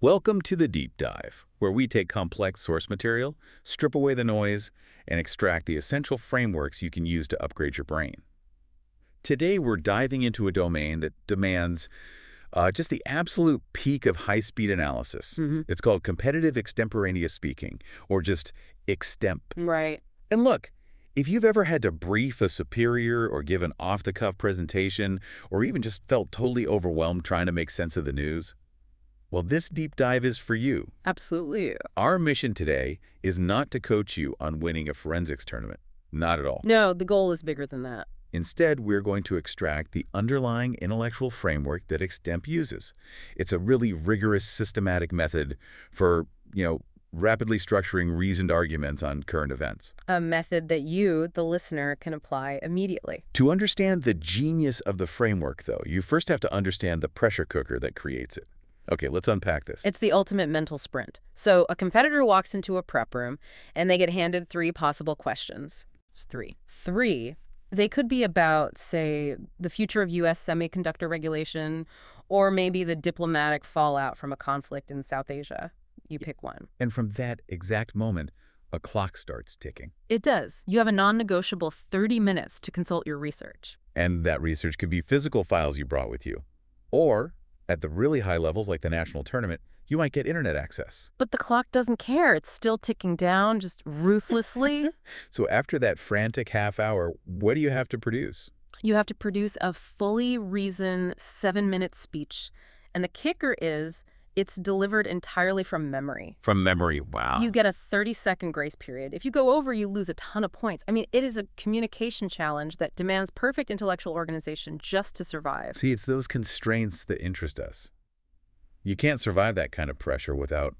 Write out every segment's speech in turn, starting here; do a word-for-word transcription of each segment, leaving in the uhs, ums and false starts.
Welcome to the Deep Dive, where we take complex source material, strip away the noise, and extract the essential frameworks you can use to upgrade your brain. Today, we're diving into a domain that demands uh, just the absolute peak of high-speed analysis. hmm It's called competitive extemporaneous speaking, or just extemp. Right. And look, if you've ever had to brief a superior or give an off-the-cuff presentation, or even just felt totally overwhelmed trying to make sense of the news, well, this deep dive is for you. Absolutely. Our mission today is not to coach you on winning a forensics tournament. Not at all. No, the goal is bigger than that. Instead, we're going to extract the underlying intellectual framework that Extemp uses. It's a really rigorous, systematic method for, you know, rapidly structuring reasoned arguments on current events. A method that you, the listener, can apply immediately. To understand the genius of the framework, though, you first have to understand the pressure cooker that creates it. Okay, let's unpack this. It's the ultimate mental sprint. So a competitor walks into a prep room and they get handed three possible questions. It's three. Three. They could be about, say, the future of U S semiconductor regulation, or maybe the diplomatic fallout from a conflict in South Asia. You pick one. And from that exact moment, a clock starts ticking. It does. You have a non-negotiable thirty minutes to consult your research. And that research could be physical files you brought with you. Or, at the really high levels like the national tournament, you might get internet access. But the clock doesn't care. It's still ticking down, just ruthlessly. So after that frantic half hour, what do you have to produce? You have to produce a fully reasoned seven-minute speech. And the kicker is, it's delivered entirely from memory. From memory, wow. You get a thirty-second grace period. If you go over, you lose a ton of points. I mean, it is a communication challenge that demands perfect intellectual organization just to survive. See, it's those constraints that interest us. You can't survive that kind of pressure without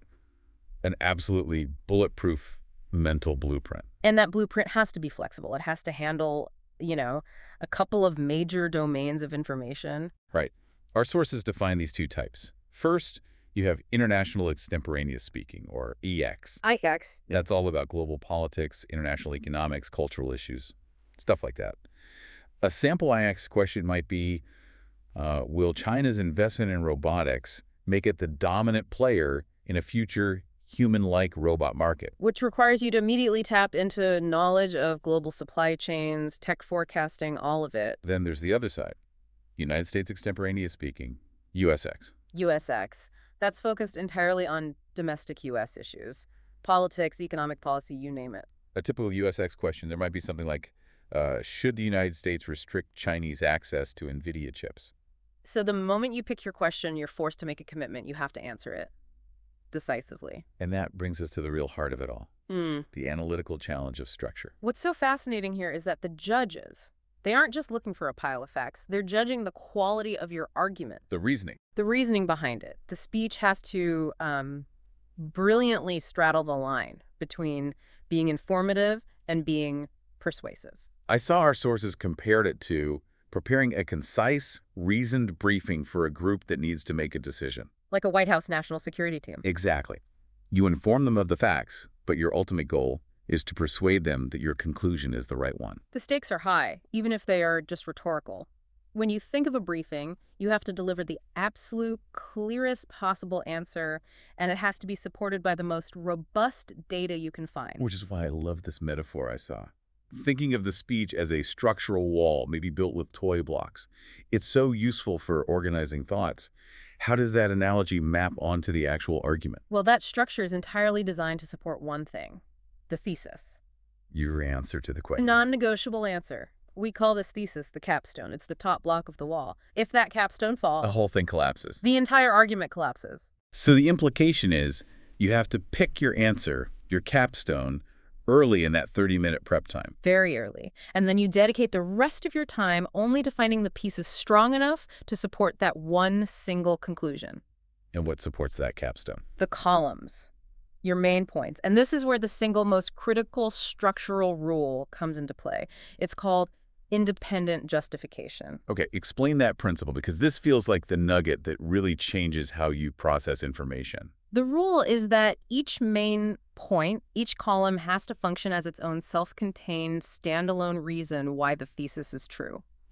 an absolutely bulletproof mental blueprint. And that blueprint has to be flexible. It has to handle, you know, a couple of major domains of information. Right. Our sources define these two types. First, you have international extemporaneous speaking, or E X. I X. That's all about global politics, international economics, cultural issues, stuff like that. A sample I X question might be, uh, will China's investment in robotics make it the dominant player in a future human-like robot market? Which requires you to immediately tap into knowledge of global supply chains, tech forecasting, all of it. Then there's the other side, United States extemporaneous speaking, U S X. U S X. That's focused entirely on domestic U S issues. Politics, economic policy, you name it. A typical U S X question, there might be something like, uh, should the United States restrict Chinese access to NVIDIA chips? So the moment you pick your question, you're forced to make a commitment. You have to answer it decisively. And that brings us to the real heart of it all, Mm. the analytical challenge of structure. What's so fascinating here is that the judges, they aren't just looking for a pile of facts. They're judging the quality of your argument, The reasoning. the reasoning behind it. The speech has to um, brilliantly straddle the line between being informative and being persuasive. I saw our sources compared it to preparing a concise, reasoned briefing for a group that needs to make a decision. Like a White House national security team. Exactly. You inform them of the facts, but your ultimate goal is to persuade them that your conclusion is the right one. The stakes are high, even if they are just rhetorical. When you think of a briefing, you have to deliver the absolute clearest possible answer, and it has to be supported by the most robust data you can find. Which is why I love this metaphor I saw. Thinking of the speech as a structural wall, maybe built with toy blocks. It's so useful for organizing thoughts. How does that analogy map onto the actual argument? Well, that structure is entirely designed to support one thing, the thesis. Your answer to the question. Non-negotiable answer. We call this thesis the capstone. It's the top block of the wall. If that capstone falls, The whole thing collapses. the entire argument collapses. So the implication is you have to pick your answer, your capstone, early in that thirty-minute prep time. Very early. And then you dedicate the rest of your time only to finding the pieces strong enough to support that one single conclusion. And what supports that capstone? The columns, your main points. And this is where the single most critical structural rule comes into play. It's called independent justification. Okay, explain that principle, because this feels like the nugget that really changes how you process information. The rule is that each main point, each column has to function as its own self-contained, standalone reason why the thesis is true.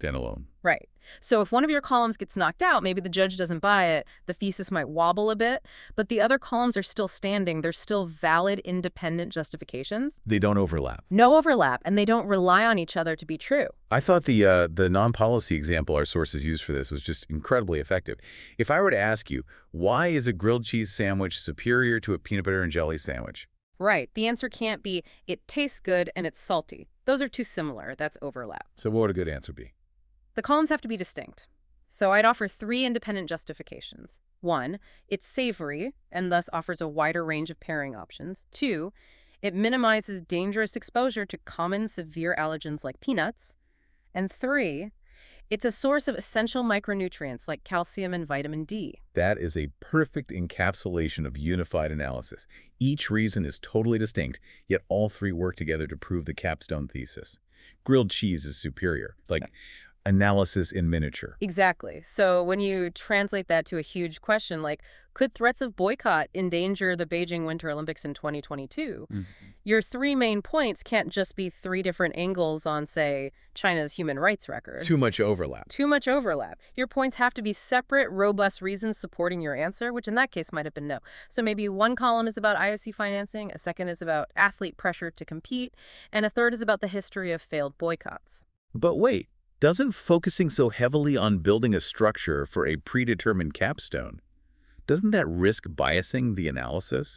stand alone. Right. So if one of your columns gets knocked out, maybe the judge doesn't buy it, the thesis might wobble a bit, but the other columns are still standing. They're still valid, independent justifications. They don't overlap. No overlap, and they don't rely on each other to be true. I thought the uh, the non-policy example our sources used for this was just incredibly effective. If I were to ask you, why is a grilled cheese sandwich superior to a peanut butter and jelly sandwich? Right. The answer can't be, it tastes good and it's salty. Those are too similar. That's overlap. So what would a good answer be? The columns have to be distinct. So I'd offer three independent justifications. One, it's savory and thus offers a wider range of pairing options. Two, it minimizes dangerous exposure to common severe allergens like peanuts. And three, it's a source of essential micronutrients like calcium and vitamin D. That is a perfect encapsulation of unified analysis. Each reason is totally distinct, yet all three work together to prove the capstone thesis. Grilled cheese is superior, like analysis in miniature. Exactly. So when you translate that to a huge question like, could threats of boycott endanger the Beijing Winter Olympics in twenty twenty-two? Mm-hmm. Your three main points can't just be three different angles on, say, China's human rights record. Too much overlap. Too much overlap. Your points have to be separate, robust reasons supporting your answer, which in that case might have been no. So maybe one column is about I O C financing, a second is about athlete pressure to compete, and a third is about the history of failed boycotts. But wait. Doesn't focusing so heavily on building a structure for a predetermined capstone, doesn't that risk biasing the analysis?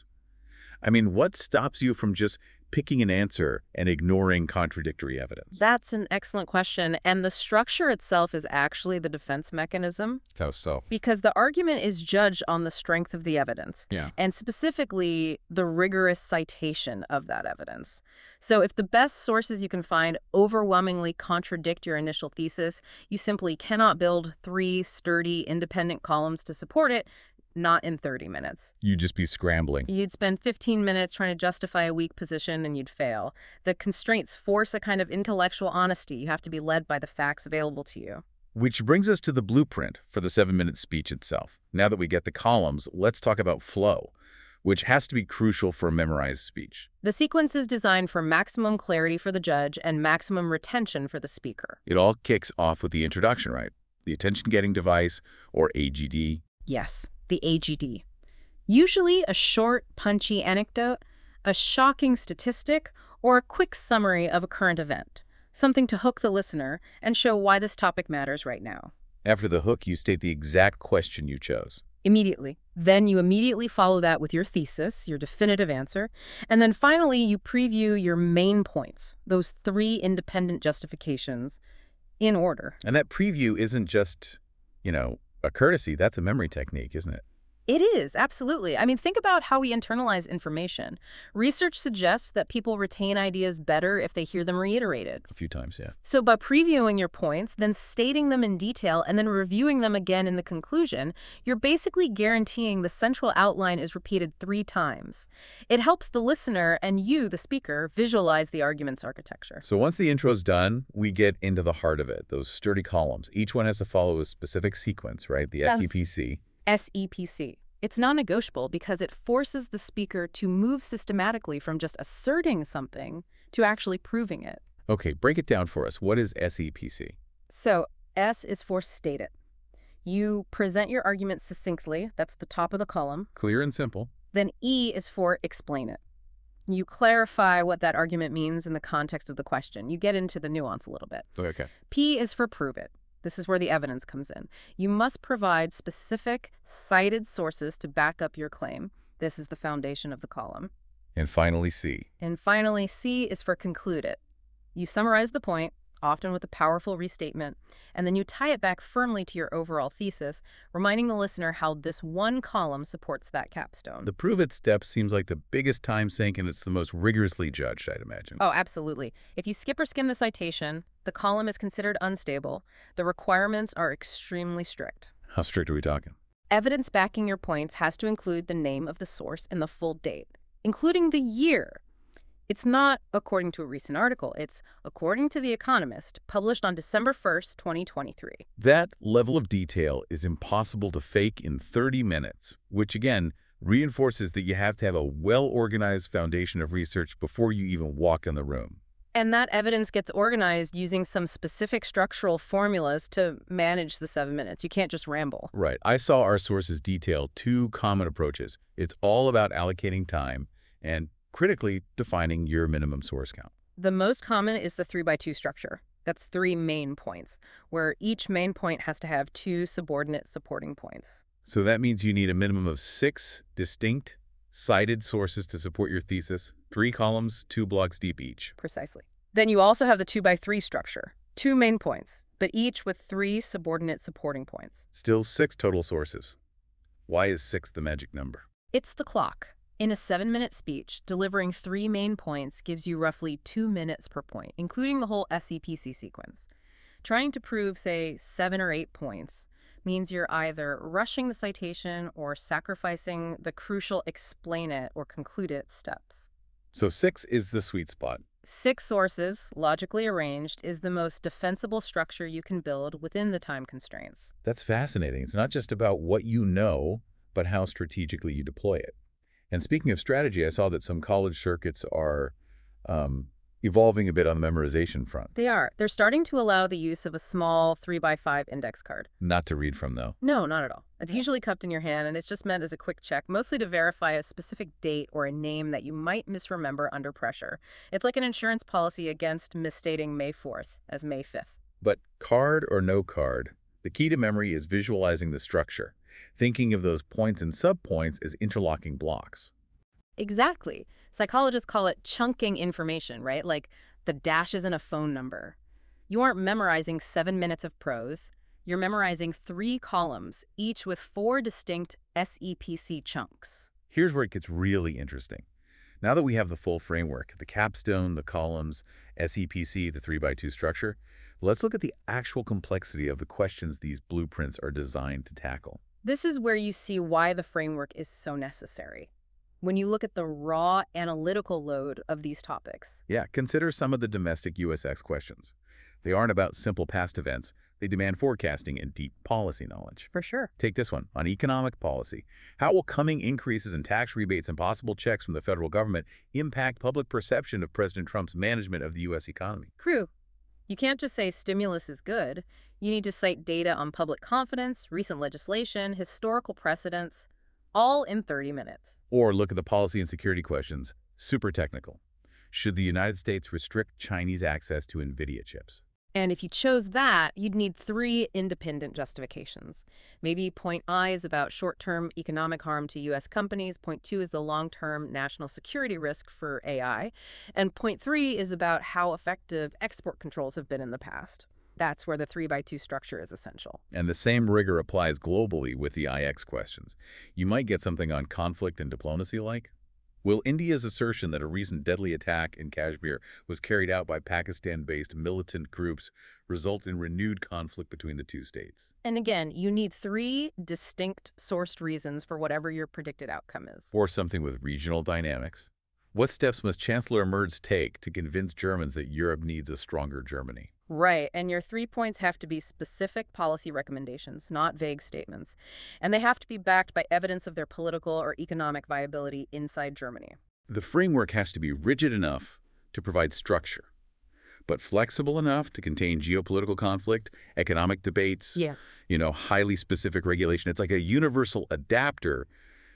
I mean, what stops you from just picking an answer and ignoring contradictory evidence? That's an excellent question. And the structure itself is actually the defense mechanism. How so? Because the argument is judged on the strength of the evidence. Yeah. And specifically, the rigorous citation of that evidence. So if the best sources you can find overwhelmingly contradict your initial thesis, you simply cannot build three sturdy, independent columns to support it. Not in thirty minutes. You'd just be scrambling. You'd spend fifteen minutes trying to justify a weak position and you'd fail. The constraints force a kind of intellectual honesty. You have to be led by the facts available to you. Which brings us to the blueprint for the seven-minute speech itself. Now that we get the columns, let's talk about flow, which has to be crucial for a memorized speech. The sequence is designed for maximum clarity for the judge and maximum retention for the speaker. It all kicks off with the introduction, right? The attention-getting device, or A G D. Yes. The A G D. Usually a short, punchy anecdote, a shocking statistic, or a quick summary of a current event. Something to hook the listener and show why this topic matters right now. After the hook, you state the exact question you chose. Immediately. Then you immediately follow that with your thesis, your definitive answer. And then finally, you preview your main points, those three independent justifications, in order. And that preview isn't just, you know, a courtesy. That's a memory technique, isn't it? It is, absolutely. I mean, think about how we internalize information. Research suggests that people retain ideas better if they hear them reiterated. A few times, yeah. So by previewing your points, then stating them in detail, and then reviewing them again in the conclusion, you're basically guaranteeing the central outline is repeated three times. It helps the listener and you, the speaker, visualize the argument's architecture. So once the intro's done, we get into the heart of it, those sturdy columns. Each one has to follow a specific sequence, right? The Yes. S E P C. S E P C. It's non-negotiable because it forces the speaker to move systematically from just asserting something to actually proving it. Okay, break it down for us. What is S E P C? So S is for state it. You present your argument succinctly. That's the top of the column. Clear and simple. Then E is for explain it. You clarify what that argument means in the context of the question. You get into the nuance a little bit. Okay. P is for prove it. This is where the evidence comes in. You must provide specific, cited sources to back up your claim. This is the foundation of the column. And finally, C. And finally, C is for conclude it. You summarize the point, often with a powerful restatement, and then you tie it back firmly to your overall thesis, reminding the listener how this one column supports that capstone. The prove it step seems like the biggest time sink, and it's the most rigorously judged, I'd imagine. Oh, absolutely. If you skip or skim the citation, the column is considered unstable. The requirements are extremely strict. How strict are we talking? Evidence backing your points has to include the name of the source and the full date, including the year. It's not according to a recent article. It's according to The Economist, published on December first, twenty twenty-three. That level of detail is impossible to fake in thirty minutes, which again reinforces that you have to have a well-organized foundation of research before you even walk in the room. And that evidence gets organized using some specific structural formulas to manage the seven minutes. You can't just ramble. Right. I saw our sources detail two common approaches. It's all about allocating time and, critically, defining your minimum source count. The most common is the three by two structure. That's three main points, where each main point has to have two subordinate supporting points. So that means you need a minimum of six distinct, cited sources to support your thesis, three columns, two blocks deep each. Precisely. Then you also have the two by three structure, two main points, but each with three subordinate supporting points. Still six total sources. Why is six the magic number? It's the clock. In a seven-minute speech, delivering three main points gives you roughly two minutes per point, including the whole S E P C sequence. Trying to prove, say, seven or eight points means you're either rushing the citation or sacrificing the crucial explain it or conclude it steps. So six is the sweet spot. Six sources, logically arranged, is the most defensible structure you can build within the time constraints. That's fascinating. It's not just about what you know, but how strategically you deploy it. And speaking of strategy, I saw that some college circuits are um, evolving a bit on the memorization front. They are. They're starting to allow the use of a small three by five index card. Not to read from, though. No, not at all. It's usually cupped in your hand, and it's just meant as a quick check, mostly to verify a specific date or a name that you might misremember under pressure. It's like an insurance policy against misstating May fourth as May fifth. But card or no card, the key to memory is visualizing the structure, thinking of those points and subpoints as interlocking blocks. Exactly. Psychologists call it chunking information, right? Like the dashes in a phone number. You aren't memorizing seven minutes of prose. You're memorizing three columns, each with four distinct S E P C chunks. Here's where it gets really interesting. Now that we have the full framework, the capstone, the columns, S E P C, the three by two structure, let's look at the actual complexity of the questions these blueprints are designed to tackle. This is where you see why the framework is so necessary. When you look at the raw analytical load of these topics. Yeah, consider some of the domestic U S X questions. They aren't about simple past events. They demand forecasting and deep policy knowledge. For sure. Take this one, on economic policy. How will coming increases in tax rebates and possible checks from the federal government impact public perception of President Trump's management of the U S economy? Crew. You can't just say stimulus is good. You need to cite data on public confidence, recent legislation, historical precedents, all in thirty minutes. Or look at the policy and security questions. Super technical. Should the United States restrict Chinese access to NVIDIA chips? And if you chose that, you'd need three independent justifications. Maybe point I is about short-term economic harm to U S companies, point two is the long-term national security risk for A I, and point three is about how effective export controls have been in the past. That's where the three by two structure is essential. And the same rigor applies globally with the I X questions. You might get something on conflict and diplomacy like, will India's assertion that a recent deadly attack in Kashmir was carried out by Pakistan-based militant groups result in renewed conflict between the two states? And again, you need three distinct sourced reasons for whatever your predicted outcome is. Or something with regional dynamics. What steps must Chancellor Merz take to convince Germans that Europe needs a stronger Germany? Right, and your three points have to be specific policy recommendations, not vague statements. And they have to be backed by evidence of their political or economic viability inside Germany. The framework has to be rigid enough to provide structure, but flexible enough to contain geopolitical conflict, economic debates, Yeah. you know, highly specific regulation. It's like a universal adapter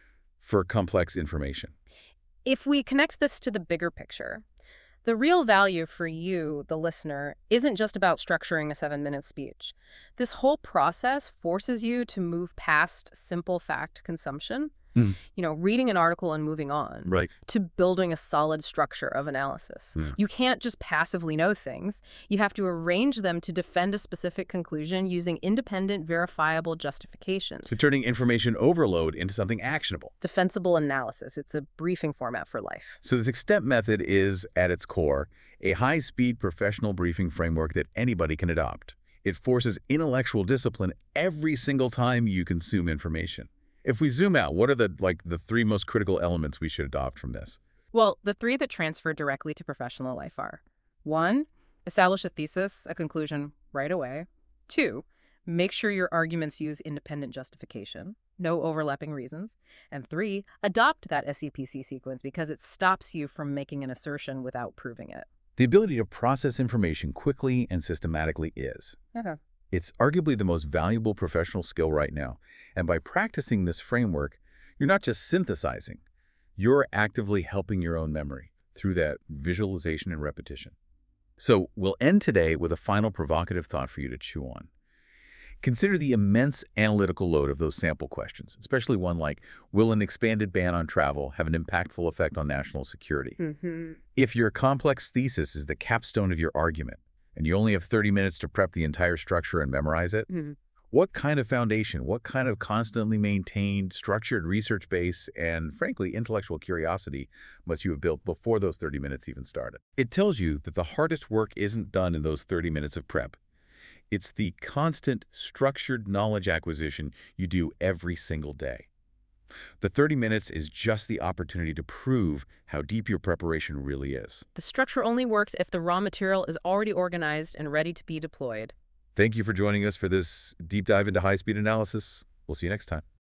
for complex information. If we connect this to the bigger picture, the real value for you, the listener, isn't just about structuring a seven-minute speech. This whole process forces you to move past simple fact consumption, Mm. you know, reading an article and moving on, Right. to building a solid structure of analysis. Mm. You can't just passively know things. You have to arrange them to defend a specific conclusion using independent, verifiable justifications. So turning information overload into something actionable. Defensible analysis. It's a briefing format for life. So the six-step method is, at its core, a high-speed professional briefing framework that anybody can adopt. It forces intellectual discipline every single time you consume information. If we zoom out, what are the like the three most critical elements we should adopt from this? Well, the three that transfer directly to professional life are: one, establish a thesis, a conclusion right away. Two, make sure your arguments use independent justification, no overlapping reasons. And three, adopt that S E P C sequence because it stops you from making an assertion without proving it. The ability to process information quickly and systematically is. Uh-huh. It's arguably the most valuable professional skill right now. And by practicing this framework, you're not just synthesizing, you're actively helping your own memory through that visualization and repetition. So we'll end today with a final provocative thought for you to chew on. Consider the immense analytical load of those sample questions, especially one like, will an expanded ban on travel have an impactful effect on national security? Mm-hmm. If your complex thesis is the capstone of your argument, and you only have thirty minutes to prep the entire structure and memorize it, Mm-hmm. what kind of foundation, what kind of constantly maintained, structured research base, and frankly, intellectual curiosity must you have built before those thirty minutes even started? It tells you that the hardest work isn't done in those thirty minutes of prep. It's the constant, structured knowledge acquisition you do every single day. The thirty minutes is just the opportunity to prove how deep your preparation really is. The structure only works if the raw material is already organized and ready to be deployed. Thank you for joining us for this deep dive into high-speed analysis. We'll see you next time.